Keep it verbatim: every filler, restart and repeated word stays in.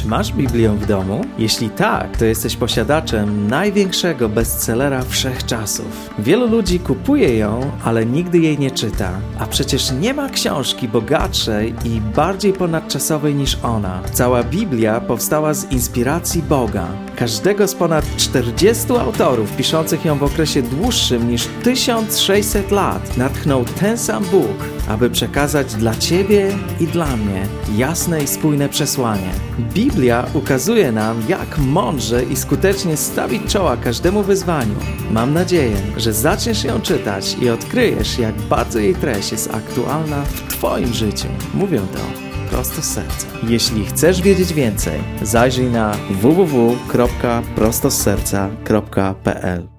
Czy masz Biblię w domu? Jeśli tak, to jesteś posiadaczem największego bestsellera wszechczasów. Wielu ludzi kupuje ją, ale nigdy jej nie czyta. A przecież nie ma książki bogatszej i bardziej ponadczasowej niż ona. Cała Biblia powstała z inspiracji Boga. Każdego z ponad czterdziestu autorów piszących ją w okresie dłuższym niż tysiąc sześćset lat natchnął ten sam Bóg, aby przekazać dla Ciebie i dla mnie jasne i spójne przesłanie. Biblia ukazuje nam, jak mądrze i skutecznie stawić czoła każdemu wyzwaniu. Mam nadzieję, że zaczniesz ją czytać i odkryjesz, jak bardzo jej treść jest aktualna w Twoim życiu. Mówię to prosto z serca. Jeśli chcesz wiedzieć więcej, zajrzyj na w w w kropka prosto z serca kropka p l.